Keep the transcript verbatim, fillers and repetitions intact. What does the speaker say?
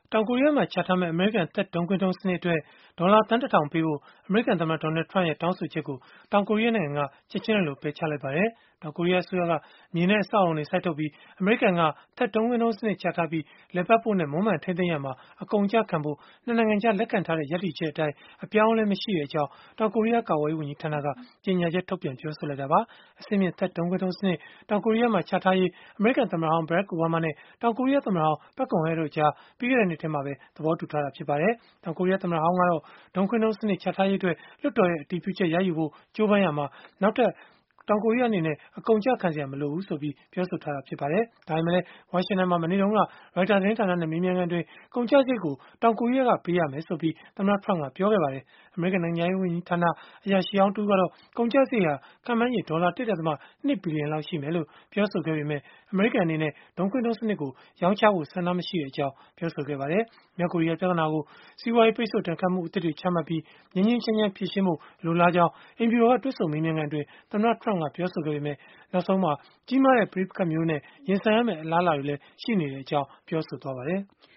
တောင်ကိုရီးယားမှာ ချထားမယ့် အမေရိကန် သက်ဒုံးခွင်းဒုံးစနစ်အတွက် ဒေါ်လာသန်း တစ်ထောင်ပေးဖို့ အမေရိကန်သမ္မတ Donald Trump ရဲ့ တောင်းဆိုချက်ကို တောင်ကိုရီးယားနိုင်ငံက ချက်ခြင်းလိုလို ပယ်ချလိုက်ပါတယ်။ တောင်ကိုရီးယား အစိုးရက မြေနဲ့ အဆောက်အအုံတွေ စိုက်ထုတ်ပြီး အမေရိကန်က သက်ဒုံးခွင်းဒုံးစနစ် ချထားပြီး လည်ပတ်ဖို့နဲ့ မွမ်းမံထိန်းသိမ်းရာမှာ အကုန်အကျခံဖို့ ၂ နိုင်ငံကြား လက်ခံထားတဲ့ ရပ်တည်ချက်အတိုင်း အပြောင်းအလဲ မရှိကြောင်း တောင်ကိုရီးယား ကာကွယ်ရေး ဝန်ကြီးဌာနက ကြေညာချက်ထုတ်ပြန် ပြောဆိုလိုက်တာပါ။ အဆင့်မြင့် သက်ဒုံးခွင်းဒုံးစနစ် တောင်ကိုရီးယားမှာ ချထားရေး အမေရိကန်သမ္မတဟောင်း Barack Obama နဲ့ တောင်ကိုရီးယား သမ္မတဟောင်း Park Geun-hye တို့ကြား ပြီးခဲ့တဲ့နှစ်ထဲမှာပဲ သဘောတူထားတာ ဖြစ်ပါတယ်။ တောင်ကိုရီးယား သမ္မတဟောင်းကတော့ ဒုံးခွင်းဒုံးစနစ် ချထားရေးအတွက် လွှတ်တော်ရဲ့ အတည်ပြုချက် ရယူဖို့ ကြိုးပမ်းရာမှာ နောက်ထပ် တောင်ကိုရီးယား အနေနဲ့ အကုန်အကျခံစရာ မလိုဘူးဆိုပြီး ပြောဆိုထားတာ ဖြစ်ပါတယ်။ ဒါပေမဲ့လည်း ဝါရှင်တန်မှာ မနေ့တုန်းက Reuters သတင်းဌာနနဲ့ မေးမြန်းခန်းအတွင်း ကုန်ကျစရိတ်ကို တောင်ကိုရီးယားက ပေးရမယ်ဆိုပြီး သမ္မတ Trump ကပြောခဲ့ပါတယ်။ အမေရိကန် နိုင်ငံခြားရေး ဝန်ကြီးဌာန အရာရှိဟောင်းတဦးကတော့ ကုန်ကျစရိတ်ဟာ ခန့်မှန်းခြေ ဒေါ်လာ ၁ ဒသမ ၂ ဘီလီယံလောက် ရှိမယ်လို့ ပြောဆိုခဲ့ပေမဲ့ အမေရိကန် အနေနဲ့ ဒုံးခွင်းဒုံးစနစ်ကို ရောင်းချဖို့ ဆန္ဒမရှိကြောင်း ပြောဆိုခဲ့ပါတယ်။ မြောက်ကိုရီးယား ပြဿနာကို စီးပွားရေး ပိတ်ဆို့ဒဏ်ခတ်မှု အသစ်တွေ ချမှတ်ပြီး ငြိမ်းငြိမ်းချမ်းချမ်း ဖြေရှင်းဖို့ လိုလားကြောင်း အိမ်ဖြူတော်က တွေ့ဆုံမေးမြန်းခန်းအတွင်း သမ္မတ Trump ကပြောဆိုခဲ့ပေမဲ့ နောက်ဆုံးမှာ ကြီးမားတဲ့ ပဋိပက္ခမျိုးနဲ့ ရင်ဆိုင်ရမယ့် အလားအလာတွေလည်း ရှိနေကြောင်း ပြောဆိုခဲ့ပါတယ်။